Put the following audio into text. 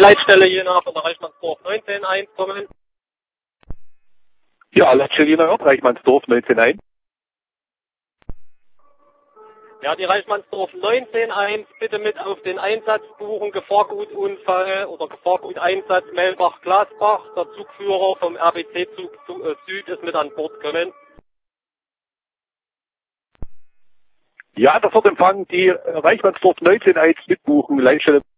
Leitstelle Jena von der Reichmannsdorf 19.1 kommen. Ja, Leitstelle Jena Nord, Reichmannsdorf 19.1. Ja, die Reichmannsdorf 19.1 bitte mit auf den Einsatz buchen, Gefahrgutunfall oder Gefahrguteinsatz Melbach-Glasbach. Der Zugführer vom RBC-Zug Süd ist mit an Bord kommen. Ja, das wird empfangen, die Reichmannsdorf 19.1 mitbuchen, Leitstelle